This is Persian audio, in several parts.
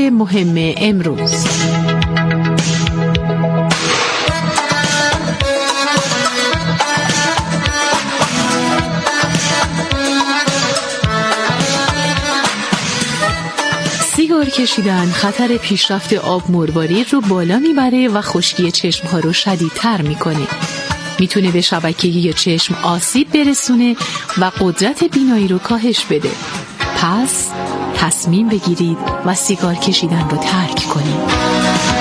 مهم امروز. سیگار کشیدن خطر پیشرفت آب مروارید رو بالا میبره و خشکی چشمها رو شدیدتر میکنه. میتونه به شبکیه چشم آسیب برسونه و قدرت بینایی رو کاهش بده. پس تصمیم بگیرید و سیگار کشیدن رو ترک کنید.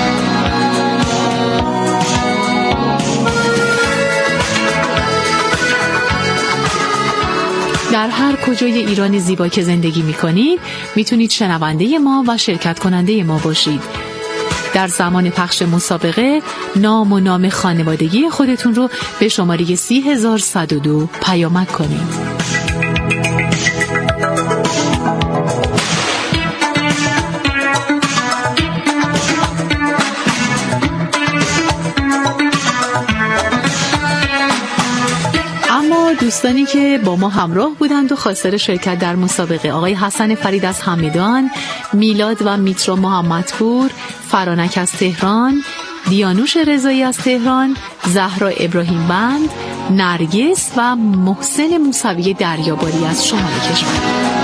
در هر کجای ایران زیبا که زندگی میکنید میتونید شنونده ما و شرکت کننده ما باشید. در زمان پخش مسابقه نام و نام خانوادگی خودتون رو به شماره 30102 پیامک کنید. دوستانی که با ما همراه بودند و خواستار شرکت در مسابقه: آقای حسن فرید از همدان، میلاد و میترا محمدپور، فرانک از تهران، دیانوش رضایی از تهران، زهرا ابراهیم بند، نرگس و محسن موسوی دریاباری از شمال کشور.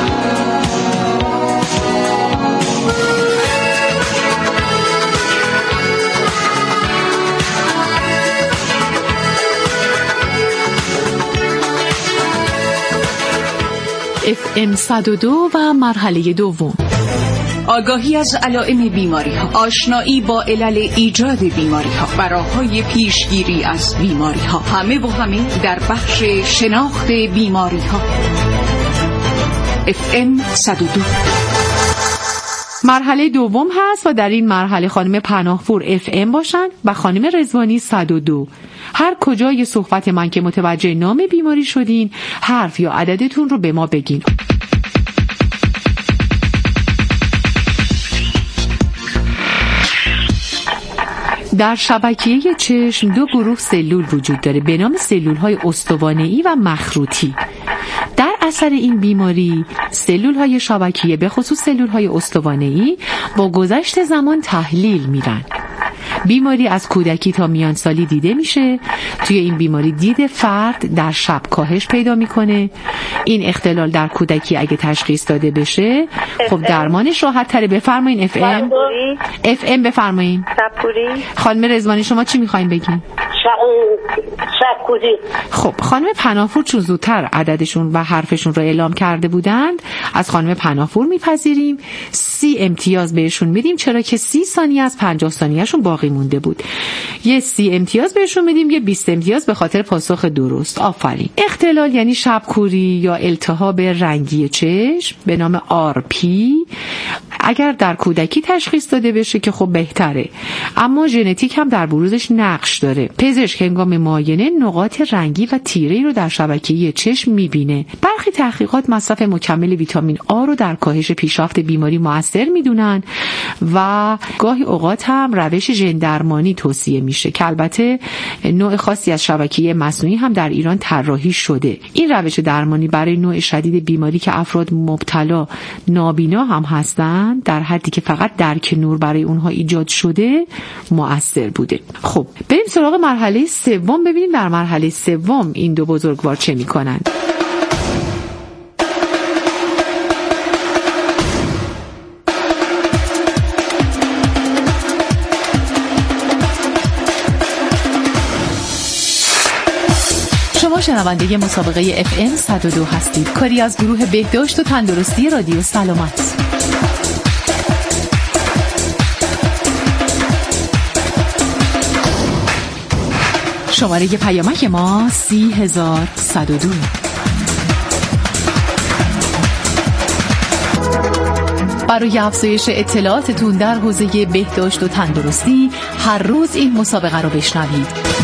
FM 102 و مرحله دوم. آگاهی از علائم بیماری ها، آشنایی با علل ایجاد بیماری ها، راه‌های پیشگیری از بیماری ها، همه و همه در بخش شناخت بیماری ها. FM 102 مرحله دوم هست و در این مرحله خانم پناهپور FM باشن و خانم رضوانی 102. هر کجای صحبت من که متوجه نام بیماری شدین، حرف یا عددتون رو به ما بگین. در شبکیه چشم دو گروه سلول وجود داره به نام سلول‌های استوانه‌ای و مخروطی. در اثر این بیماری سلول‌های شبکیه به خصوص سلول‌های استوانه‌ای با گذشت زمان تحلیل میرن. بیماری از کودکی تا میانسالی دیده میشه. توی این بیماری دید فرد در شب کاهش پیدا میکنه. این اختلال در کودکی اگه تشخیص داده بشه خب درمانش راحت تره. بفرمایین FM بفرمایین. خانم رضوانی شما چی میخواین بگین؟ شکوری. خب خانم پناهپور چون زودتر عددشون و حرفشون رو اعلام کرده بودند از خانم پناهپور میپذیریم 30 امتیاز بهشون میدیم، چرا که 30 ثانیه از 50 ثانیه‌شون باقی مونده بود. یه 30 امتیاز بهشون میدیم، یه 20 امتیاز به خاطر پاسخ درست. آفرین. اختلال یعنی شبکوری یا التهاب رنگی چشم به نام RP اگر در کودکی تشخیص داده بشه که خب بهتره، اما ژنتیک هم در بروزش نقش داره. پزشک هنگام معاینه نقاط رنگی و تیره‌ای رو در شبکیه چشم میبینه. برخی تحقیقات مصرف مکمل ویتامین آ رو در کاهش پیشرفت بیماری مؤثر میدونن و گاهی اوقات هم روش ژن درمانی توصیه میشه که البته نوع خاصی از شبکیه مصنوعی هم در ایران طراحی شده. این روش درمانی برای نوع شدید بیماری که افراد مبتلا نابینا هم هستن در حدی که فقط درک نور برای اونها ایجاد شده مؤثر بوده. خب بریم سراغ مرحله سوم، ببینیم در مرحله سوم این دو بزرگوار چه میکنن. شما شنونده مسابقه FM 102 هستید، کاری از گروه بهداشت و تندرستی رادیو سلامت. شماره پیامک ما 30102. برای افزایش اطلاعاتتون در حوزه بهداشت و تندرستی هر روز این مسابقه رو بشنوید.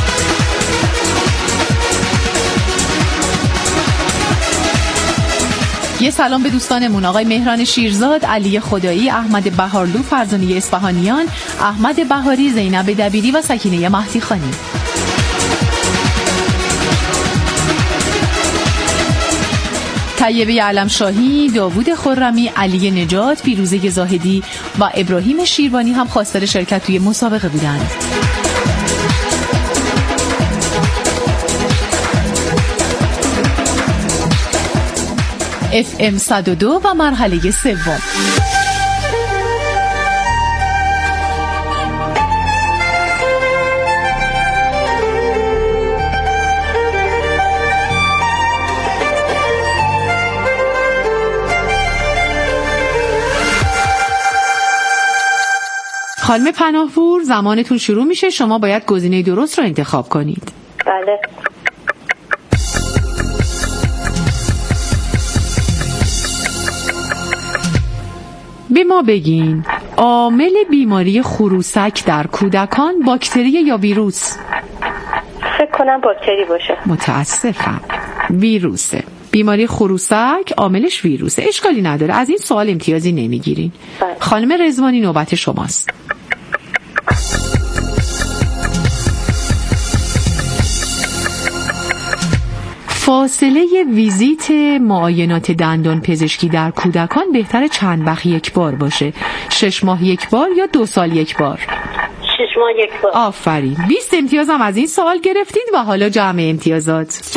یه سلام به دوستانمون: آقای مهران شیرزاد، علی خدایی، احمد بهارلو، فرزانه اصفهانیان، احمد بهاری، زینب دبیری و سکینه مهدی خانی. طیبه علمشاهی، داوود خرمی، علی نجات، فیروزه زاهدی و ابراهیم شیروانی هم خواستار شرکت توی مسابقه بودند. FM 102 و مرحله سوم. خانم پناهپور، زمانتون شروع میشه. شما باید گزینه درست رو انتخاب کنید. بله. به ما بگین عامل بیماری خروسک در کودکان باکتری یا ویروس؟ فکر کنم باکتری باشه. متاسفم، ویروسه. بیماری خروسک عاملش ویروسه. اشکالی نداره، از این سوال امتیازی نمیگیرین. خانم رضوانی نوبت شماست. فاصله ویزیت معاینات دندان پزشکی در کودکان بهتره چند وقت یک بار باشه؟ 6 ماه یک بار یا 2 سال یک بار؟ 6 ماه یک بار. آفرین. 20 امتیاز هم از این سوال گرفتید و حالا جمع امتیازات.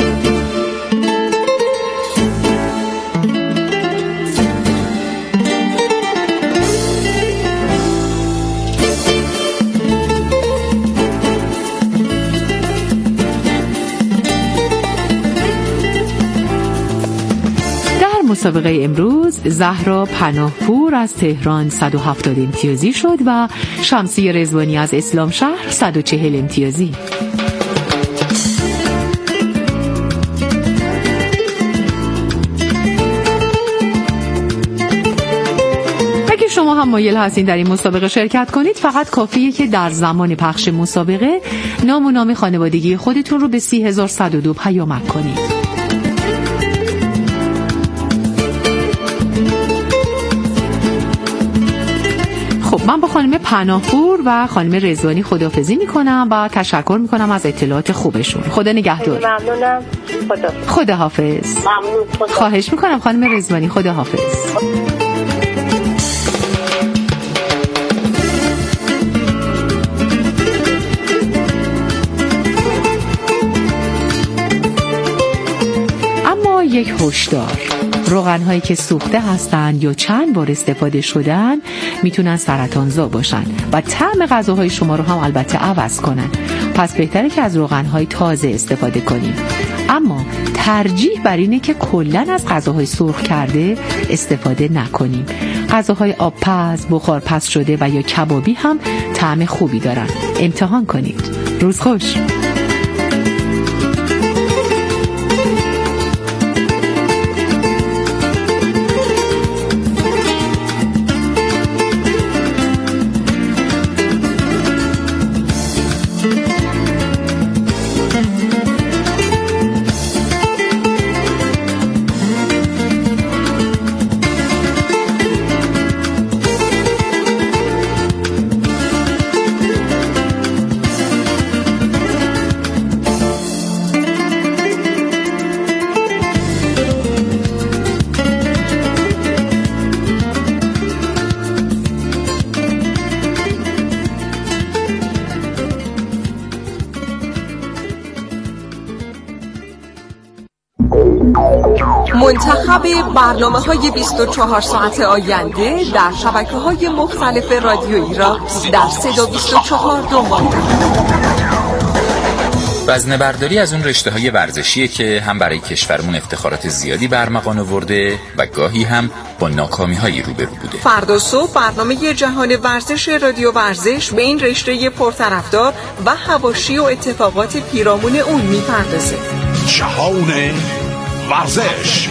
مسابقه امروز زهرا پناهپور از تهران 170 امتیازی شد و شمسی رضوانی از اسلام شهر 140 امتیازی. اگه شما هم مایل هستین در این مسابقه شرکت کنید، فقط کافیه که در زمان پخش مسابقه نام و نام خانوادگی خودتون رو به 30102 پیامک کنید. من با خانم پناهپور و خانم رضوانی خداحافظی میکنم و تشکر میکنم از اطلاعات خوبشون. خدا نگهدار. ممنونم. خداحافظ. ممنون. خواهش میکنم خانم رضوانی. خداحافظ. اما یک هشدار: روغن‌هایی که سوخته هستند یا چند بار استفاده شدن میتونن سرطانزا باشن و طعم غذاهای شما رو هم البته عوض کنن. پس بهتره که از روغن‌های تازه استفاده کنیم. اما ترجیح بر اینه که کلاً از غذاهای سرخ کرده استفاده نکنیم. غذاهای آبپز، بخارپز شده و یا کبابی هم طعم خوبی دارن. امتحان کنید. روز خوش. منتخب برنامه‌های 24 ساعت آینده در شبکه‌های مختلف رادیویی را در 324 دنبال کنید. وزنه‌برداری از اون رشته‌های ورزشیه که هم برای کشورمون افتخارات زیادی برمغان آورده و گاهی هم با ناکامی‌هایی روبرو بوده. فردا صبح برنامه جهان ورزش رادیو ورزش به این رشته پرطرفدار و حواشی و اتفاقات پیرامون اون می‌پردازه. جهان ورزش.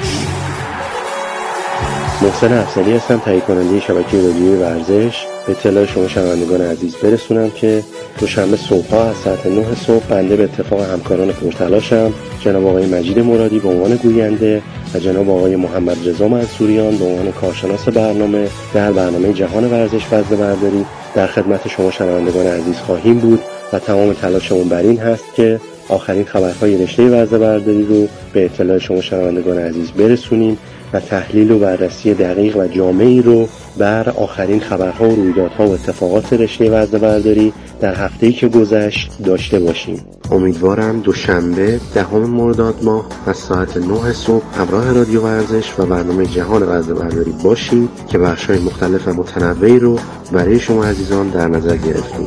محسن افضلی هستم، تهیه کننده شبکه رادیویی ورزش. به اطلاع شما شنوندگان عزیز برسونم که دوشنبه صبح‌ها از ساعت 9 صبح بنده به اتفاق همکاران پرتلاشم، جناب آقای مجید مرادی به عنوان گوینده و جناب آقای محمد رضا منصوریان به عنوان کارشناس برنامه در برنامه جهان ورزش وزنه‌برداری در خدمت شما شنوندگان عزیز خواهیم بود و تمام تلاشمون بر این هست که آخرین خبرهای رشته وزنه‌برداری رو به اطلاع شما شنوندگان عزیز برسونیم و تحلیل و بررسی دقیق و جامعی رو بر آخرین خبرها و رویدادها و اتفاقات رشته وزنه‌برداری در هفته‌ای که گذشت داشته باشیم. امیدوارم دوشنبه 10 مرداد ماه از ساعت 9 صبح همراه رادیو ورزش و برنامه جهان وزنه‌برداری باشید که بخش‌های مختلف و متنوعی رو برای شما عزیزان در نظر گرفتیم.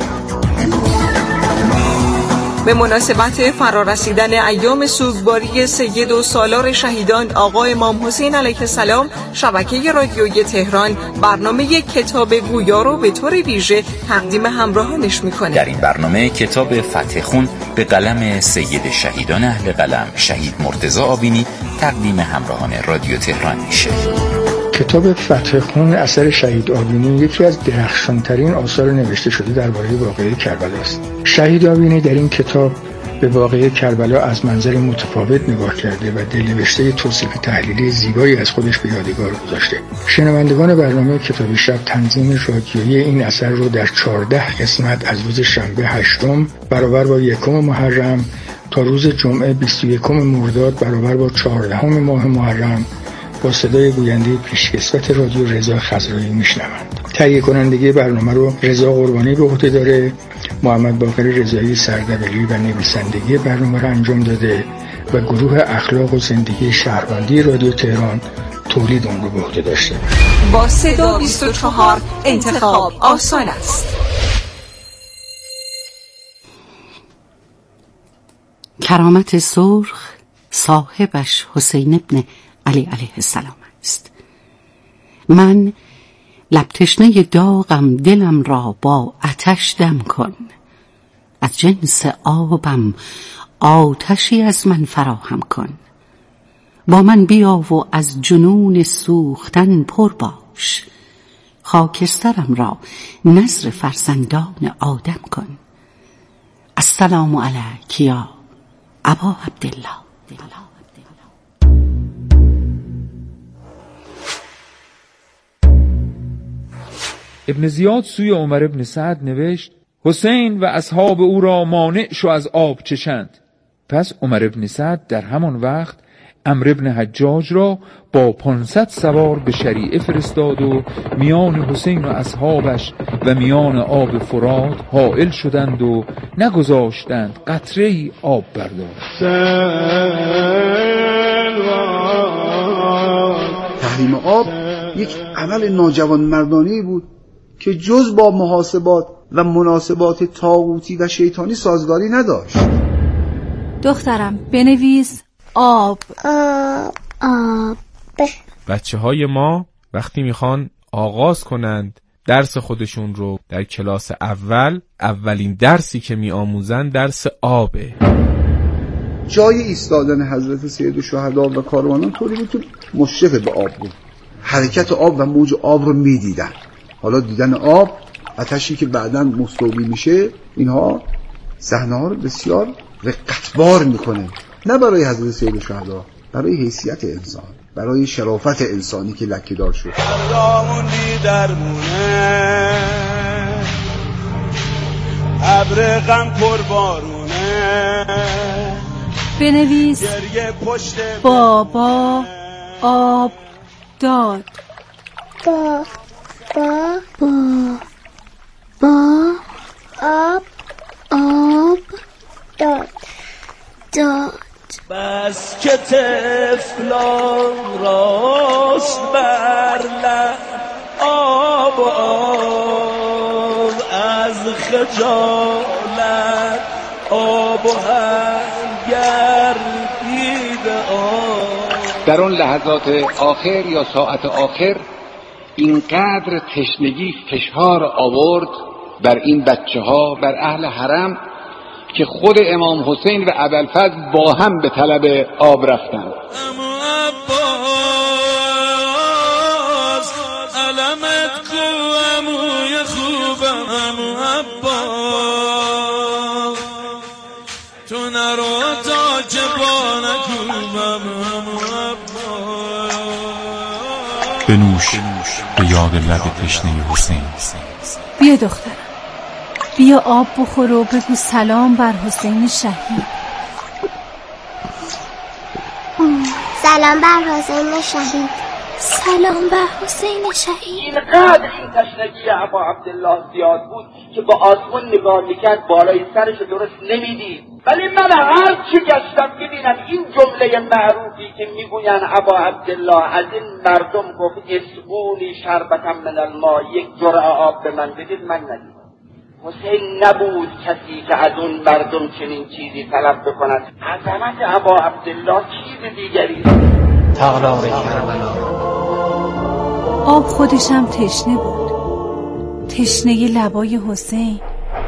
به مناسبت فرارسیدن ایام سوگواری سید و سالار شهیدان آقا امام حسین علیه السلام، شبکه رادیویی تهران برنامه کتاب گویا رو به طور ویژه تقدیم همراهانش میکنه. در این برنامه کتاب فتح خون به قلم سید شهیدان اهل قلم شهید مرتضی آبینی تقدیم همراهان رادیو تهران میشه. کتاب فتح خون اثر شهید آبینی یکی از درخشانترین آثار نوشته شده درباره واقعه کربلا است. شهید آبینی در این کتاب به واقعه کربلا از منظر متفاوت نگاه کرده و دلنوشته توصیف تحلیلی زیبایی از خودش به یادگار گذاشته. شنوندگان برنامه کتاب شب تنظیم رادیویی این اثر رو در 14 قسمت از روز شنبه 8 برابر با 1 محرم تا روز جمعه 21 مرداد برابر با 14 ماه محرم با صدای گوینده پیشکسوت رادیو رضا خضرایی میشنوند. تهیه کنندگی برنامه رو رضا قربانی به عهده داره. محمد باقر رضایی سردبیری و نویسندگی برنامه رو انجام داده و گروه اخلاق و زندگی شهروندی رادیو تهران تولید اون رو به عهده داشته. با صدا 24 انتخاب آسان است. کرامت سرخ صاحبش حسین ابن علی علیه السلام است. من لب تشنه داغم، دلم را با آتش دم کن. از جنس آبم آتشی از من فراهم کن. با من بیا و از جنون سوختن پر باش. خاکسترم را نذر فرزندان آدم کن. السلام علیک یا ابا عبدالله. ابن زیاد سوی عمر ابن سعد نوشت: حسین و اصحاب او را مانع شو از آب چشند. پس عمر ابن سعد در همان وقت عمرو ابن حجاج را با 500 سوار به شریعه فرستاد و میان حسین و اصحابش و میان آب فرات حائل شدند و نگذاشتند قطره‌ای آب برداشت. تحریم آب یک عمل ناجوانمردانه‌ای بود که جز با محاسبات و مناسبات طاغوتی و شیطانی سازگاری نداشت. دخترم بنویس آب. بچه‌های ما وقتی میخوان آغاز کنند درس خودشون رو در کلاس اولین درسی که میآموزن درس آبه. جای ایستادن حضرت سید الشهدا و کاروانان طوری بود که مشرف به آب بود. حرکت آب و موج آب رو میدیدن. حالا دیدن آب، آتشی که بعداً مستوی میشه، اینها صحنه‌ها رو بسیار رقتبار میکنه. نه برای حضرت سید الشهدا، برای حیثیت انسان، برای شرافت انسانی که لکه‌دار شد. ابر غم پربارونه. بنویس بابا آب داد. با آب داد. بس که طفلان راست بر لب آب از خجالت آب و هم گردید آب. در اون لحظات آخر یا ساعت آخر اینقدر تشنگی فشار آورد بر این بچه‌ها، بر اهل حرم، که خود امام حسین و ابوالفضل با هم به طلب آب رفتند. بنوش به یاد لب تشنه حسین. بیا دخترم، بیا آب بخور و بگو سلام بر حسین شهید. سلام بر حسین شهید. سلام بر حسین شهید. اینقدر این تشنگی ابا عبدالله زیاد بود که با آسمون نگاه میکرد بالای سرش درست نمیدید. ولی من هر چی گشتم ببینم این جمله معروفی که میگوین ابا عبدالله از این مردم گفت اسقونی شربتا من الماء، یک جرعه آب به من بدید، من ندیدم. حسین نبود کسی که از اون مردم چنین چیزی طلب بکند. عظمت ابا عبدالله چیز دیگری. تالار کربلا. آب خودشم تشنه بود، تشنه لبای حسین.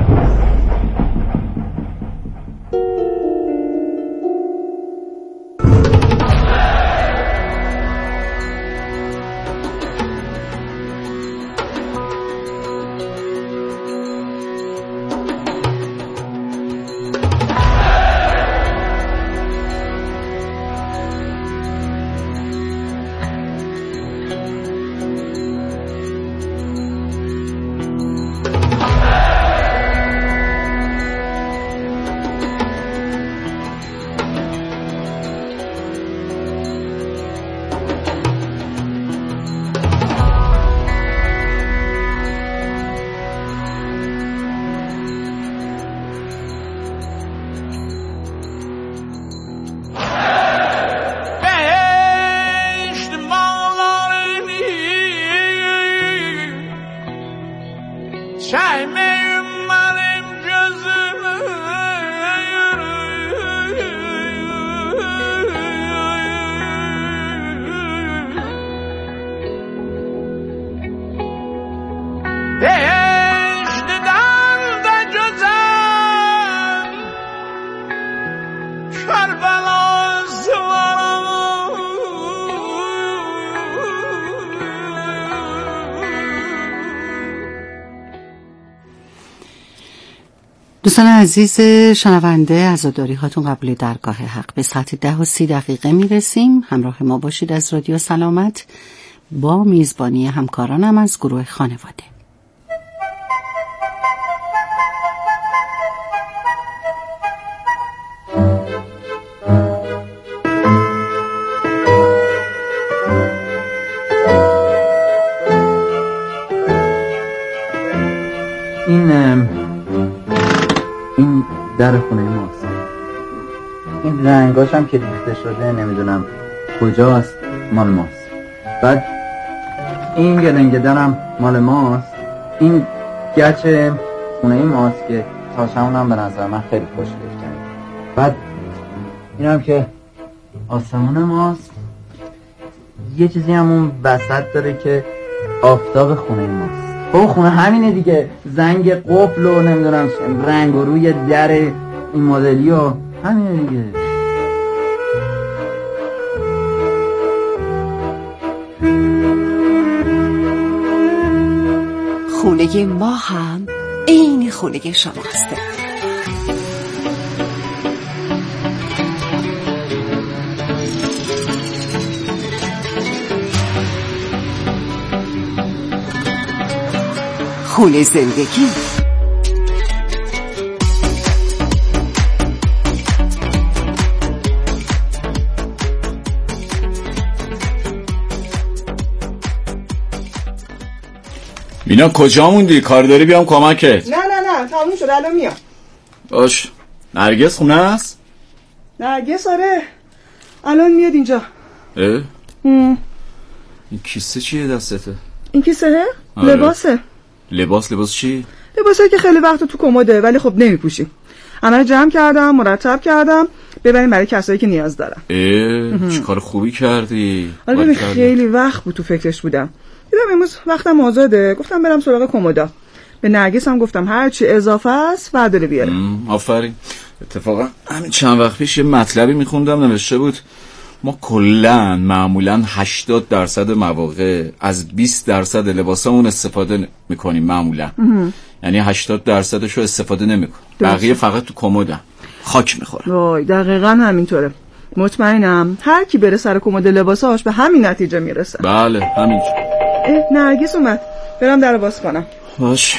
دوستان عزیز شنونده، عزاداری هاتون قبل درگاه حق. به ساعت 10:30 میرسیم. همراه ما باشید از رادیو سلامت با میزبانی همکارانم از گروه خانواده. این در خونه ماست. این رنگاش هم که ریخته شده نمیدونم کجاست، مال ماست. بعد این گلنگدرم مال ماست. این گچ خونه ماست که تاشمون هم به نظر من خیلی خوشگل کرد. بعد این هم که آسمون ماست. یه چیزی هم اون وسط داره که آفتاب خونه ماست. خب خونه همینه دیگه، زنگ قفل و نمیدونم رنگ و روی در این مدلی و همینه دیگه. خونه ما هم این خونه شماسته. خونه زندگی. مینا کجا موندی؟ کار داری بیام کمکت؟ نه تموم شد، الان میام. باش. نرگس خونه است؟ نرگس آره الان میاد اینجا. این کیسه چیه دستته؟ این کیسه؟ آره. لباسه. لباس چی؟ لباسه که خیلی وقت تو کمده ولی خب نمیپوشیم. همه جمع کردم، مرتب کردم ببریم برای کسایی که نیاز دارن. چه کار خوبی کردی. آره خیلی وقت بود تو فکرش بودم. دیدم امروز وقتم آزاده، گفتم برم سراغ کمودا. به نرگس هم گفتم هر چی اضافه است برداره بیاره. آفرین. اتفاقا همین چند وقت پیش یه مطلبی میخوندم نوشته بود ما کلاً معمولاً 80% مواقع از 20% لباسامون استفاده میکنیم معمولاً. یعنی 80%شو استفاده نمیکنیم. بقیه فقط تو کمدن. خاک میخوره. وای دقیقاً همینطوره. مطمئنم هر کی بره سر کمد لباساش به همین نتیجه میرسه. بله همینجور. نرگس اومد. برم درو باز کنم. باش.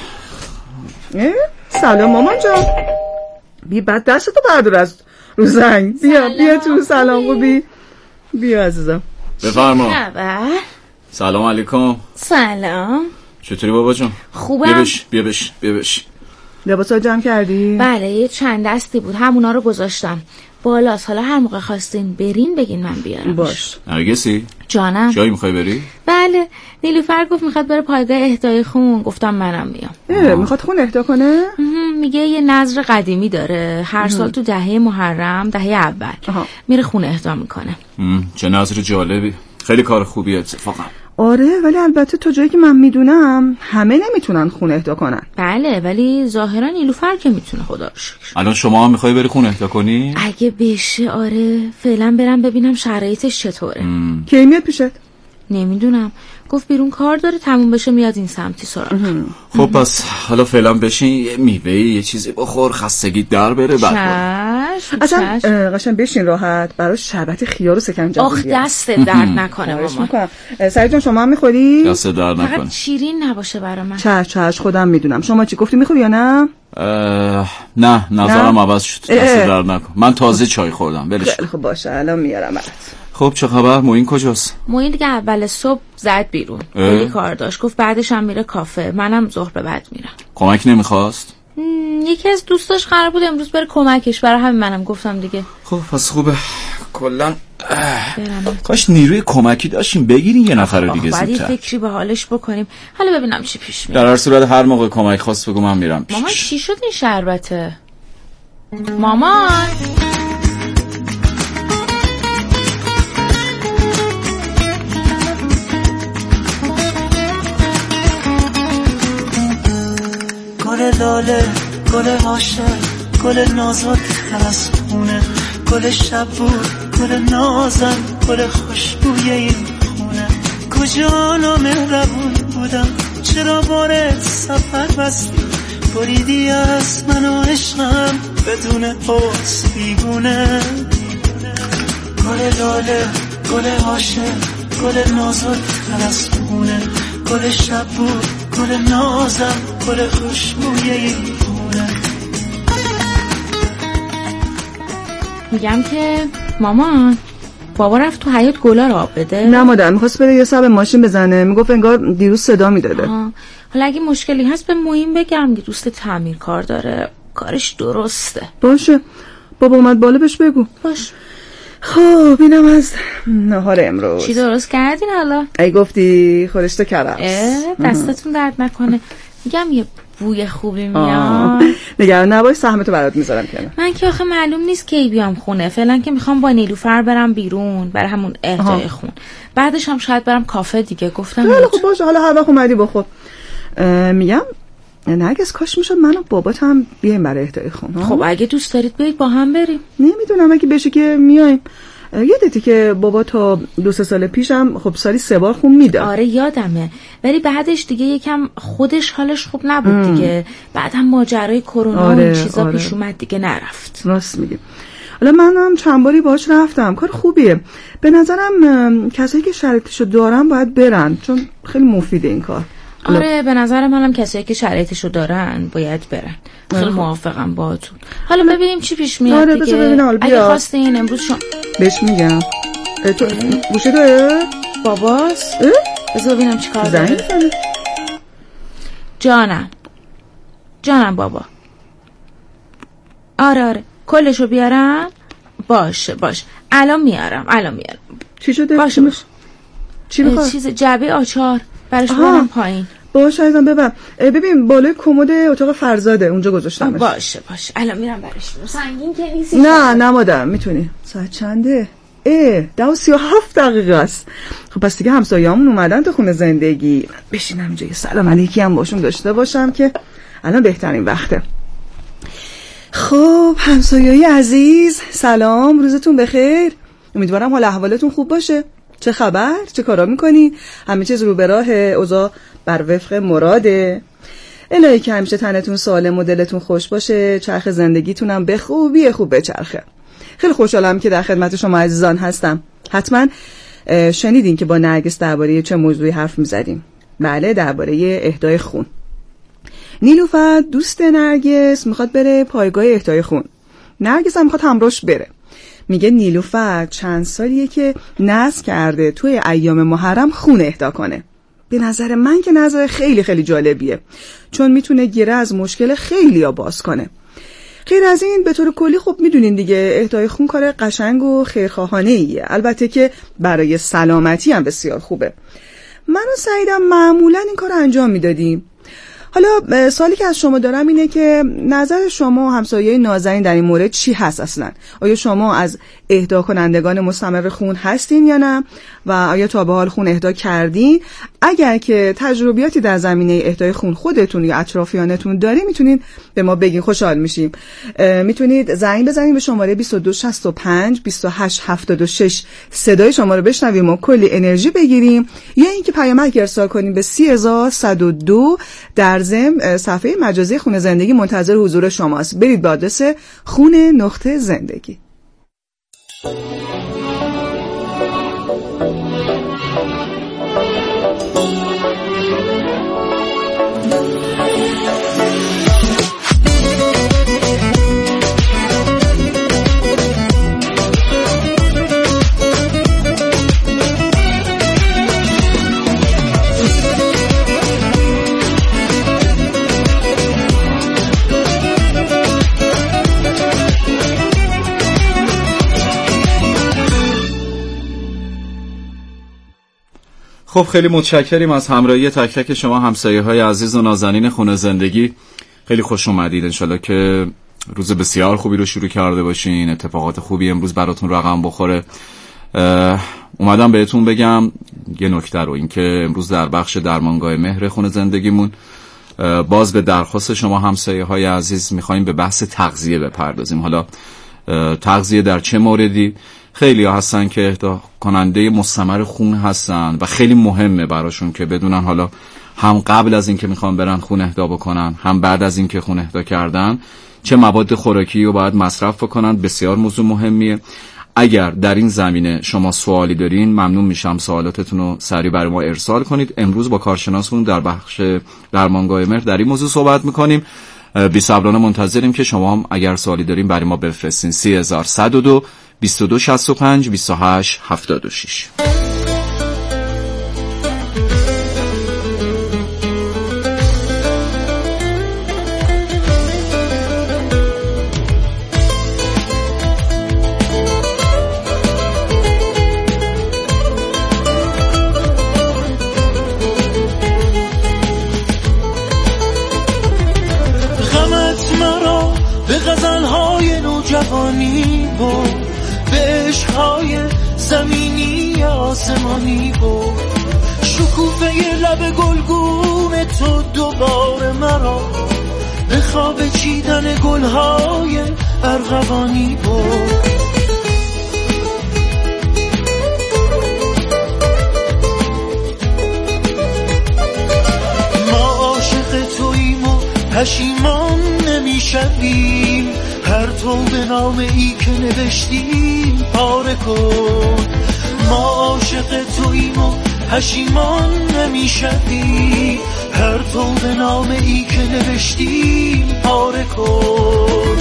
سلام مامان جان. بی بعد دستتو بردار از رو زنگ. بیا تو. سلام خوبی؟ بیا عزیزم. بفرما. سلام علیکم. سلام. چطوری بابا جان؟ خوبم. بیا بش. لباسا جمع کردی؟ بله یه چند دستی بود همونا رو گذاشتم بالاست. حالا هر موقع خواستین برین بگین من بیارم. باش. نرگسی؟ جانم. جایی میخوای بری؟ بله نیلوفر گفت میخواد بره پایگاه اهدای خون. گفتم منم میام. میخواد خون اهدا کنه؟ میگه یه نذر قدیمی داره هر سال تو دهه محرم دهه اول میره خون اهدا میکنه. چه نظر جالبی. خیلی کار خوبیه اتفاقا. آره ولی البته تا جایی که من میدونم همه نمیتونن خون اهدا کنن. بله ولی ظاهرا نیلوفر که میتونه خدا رو شکر. الان شما هم میخوای بری خون اهدا کنی؟ اگه بشه آره. فعلا برم ببینم شرایطش چطوره. کی میاد پیشت؟ نمیدونم گفت بیرون کار داره تموم بشه میاد این سمتی سراغ. خب پس حالا فعلا بشین یه میوه یه چیزی بخور خستگی در بره بعد اصلا قشنگ بشین راحت براش شربت خیار و سکنجبین. آخ دست درد نکنه مامان. سعید جان شما هم میخوری؟ دست درد نکنه. فقط شیرین نباشه برای من. چش خودم میدونم. شما چی گفتی میخوری یا نه؟ نه نظرم عوض شد. دست درد نکن. من تازه چای خوردم. ولش. خیلی خوب باشه الان میارم برات. خب چه خبر؟ موین کجاست؟ موین دیگه اول صبح زد بیرون. خیلی کار داشت. گفت بعدش هم میره کافه. منم ظهر به بعد میرم. کمک نمیخواست؟ یکی از دوستاش قرار بود امروز بره کمکش. برای همین منم گفتم دیگه. خب پس خوبه. کلا کاش نیروی کمکی داشتیم بگیرین یه نفر دیگه زودتر. بعد فکری به حالش بکنیم. حالا ببینم چی پیش میاد. در هر صورت هر موقع کمک خواست بگو من میرم. مامان چی شد این شربته؟ مامان گل لاله گل عاشق گل نازک از خونه گل شب بود گل نازم گل خوشبوی این خونه کجا نامهربون بودم چرا بار سفر بستی بریدی از من و عشقم بدون حس بیگونه گل لاله گل عاشق گل نازک از خونه گل شب بود گل نازم گل خوشبوی این خونه. میگم که مامان بابا رفت تو حیاط گلا رو آب بده. نه مادر میخواست بره یه سر ماشین بزنه. میگفت انگار دیروز صدا میداده. حالا اگه مشکلی هست به موین بگم که دوست تعمیر کار داره کارش درسته. باشه بابا اومد بالا بهش بگو. باش. خب اینم از نهار امروز. چی درست کردین حالا؟ ای گفتی خورشت کرفس. دستتون درد نکنه. میگم یه بوی خوبی میاد. نگران نباش سهمتو برات میذارم کنار. من که آخه معلوم نیست کی بیام خونه. فعلا که میخوام با نیلوفر برم بیرون برای همون اهدای خون. بعدش هم شاید برم کافه دیگه. گفتم خب باشه حالا هر وقت اومدی بخور. میگم نرگس کاش میشد من و بابات هم بیایم برای اهدای خون. خب اگه دوست دارید بیایید با هم بریم. نمیدونم اگه بشه که میایم. یادتی که بابا تا 2-3 سال پیشم خب سالی 3 بار خون میداد. آره یادمه ولی بعدش دیگه یکم خودش حالش خوب نبود دیگه. بعدم ماجرای کرونا و این چیزا پیش اومد دیگه نرفت. راست میگی. حالا منم چند باری باهاش رفتم. کار خوبیه. به نظرم کسایی که شرایطشو دارن باید برن چون خیلی مفیده این کار. آره به نظر منم کسایی که شرایطشو دارن باید برن. خیلی موافقم باهاتون. حالا ببینیم چی پیش میاد آره دیگه. اگه خواستین امروز بهش میگم. تو گوشه داره؟ باباست؟ بذار ببینم چی کار داره. جانم بابا. آره کلشو بیارم. باشه الان میارم. چی شده؟ باشه چی میخواد؟ چیز جعبه آچار براش برم پایین. باشه عزیزم ببر. ببین بالای کمد اتاق فرزاده اونجا گذاشتمش. باشه الان میرم براش. سنگین که نیست. نه مادر میتونی. ساعت چنده؟ 10:37 است. خب پس دیگه همسایه‌مون اومدن تو خونه زندگی. بشینم اینجا یه سلام علیکی هم باشون داشته باشم که الان بهترین وقته. خب همسایه‌ای عزیز سلام روزتون بخیر. امیدوارم حال احوالتون خوب باشه. چه خبر؟ چه کارا میکنی؟ همه چیز رو به راه، اوضاع بر وفق مراده. الهی که همیشه تنتون سالم و دلتون خوش باشه، چرخ زندگیتونم به خوبی خوب بچرخه. خیلی خوشحالم که در خدمت شما عزیزان هستم. حتما شنیدین که با نرگس درباره چه موضوعی حرف میزدیم. بله درباره اهدای خون. نیلوفر دوست نرگس میخواد بره پایگاه اهدای خون. نرگس هم میخواد همراهش بره. میگه نیلوفر چند سالیه که نذر کرده توی ایام محرم خون اهدا کنه. به نظر من که نظر خیلی خیلی جالبیه، چون میتونه گره از مشکل خیلیا باز کنه. غیر از این به طور کلی خب میدونین دیگه اهدای خون کار قشنگ و خیرخواهانه ایه، البته که برای سلامتی هم بسیار خوبه. من و سعیدم معمولا این کار انجام میدادیم. حالا سوالی که از شما دارم اینه که نظر شما و همسایه نازنین در این مورد چی هست اصلا؟ آیا شما از اهدا کنندگان مستمر خون هستین یا نه؟ و آیا تا به حال خون اهدا کردین؟ اگر که تجربیاتی در زمینه اهدای خون خودتون یا اطرافیانتون دارین میتونین به ما بگین، خوشحال میشیم. میتونید زنگ بزنید به شماره 2265 2876 صدای شما رو بشنویم و کلی انرژی بگیریم، یا اینکه پیامک ارسال کنیم به 30102. در ضمن صفحه مجازی خون زندگی منتظر حضور شماست. برید به آدرس خون.زندگی. خب خیلی متشکریم از همراهی تک تک شما همسایه‌های عزیز و نازنین خون زندگی. خیلی خوش اومدید. انشالله که روز بسیار خوبی رو شروع کرده باشین، اتفاقات خوبی امروز براتون رقم بخوره. اومدم بهتون بگم یه نکته رو، این که امروز در بخش درمانگاه مهر خون زندگیمون باز به درخواست شما همسایه‌های عزیز می‌خوایم به بحث تغذیه بپردازیم. حالا تغذیه در چه موردی؟ خیلی ها هستن که اهدا کننده مستمر خون هستن و خیلی مهمه براشون که بدونن حالا هم قبل از اینکه میخوان برن خون اهدا بکنن، هم بعد از اینکه خون اهدا کردن چه مواد خوراکی رو باید مصرف بکنن. بسیار موضوع مهمیه. اگر در این زمینه شما سوالی دارین ممنون میشم سوالاتتون رو سریع برای ما ارسال کنید. امروز با کارشناسمون در بخش درمانگاه مهر در این موضوع صحبت میکنیم. بی صبرانه منتظریم که شما هم اگر سوالی دارین برای ما بفرستین. 3102 2265 28 76. غمت مرا به غزل‌های نوجوانی بود، به عشق‌های زمینی آسمانی بود، شکوفه لب گلگون تو دوباره مرا به خواب چیدن گل‌های ارغوانی بود. ما عاشق توییم و پشیمان نمیشویم، هر توبه نامه ای که نوشتیم پاره کن. ما عاشق توییم و پشیمان نمیشویم، هر توبه نامه ای که نوشتیم پاره کن.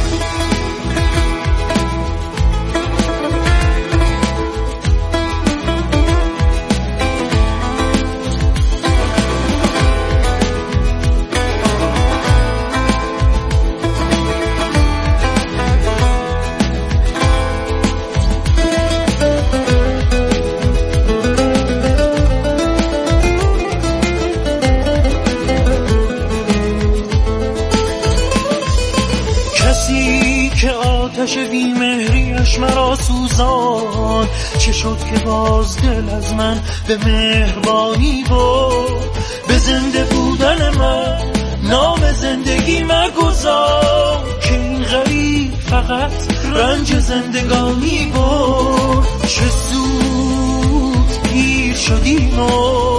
آتش بی‌مهریش مرا سوزان، چه شد که باز دل از من به مهربانی بود. به زنده بودن من نام زندگی مگذار، که این غریب فقط رنج زندگانی بود. چه زود پیر شدیم و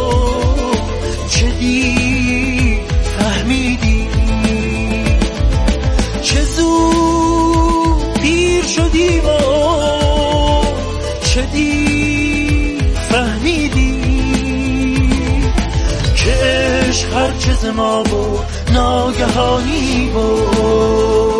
چه دیر فهمیدیم، چه زود پیر شدیم و چه دیر فهمیدیم، که عشق هرچه ز ما بود ناگهانی بود.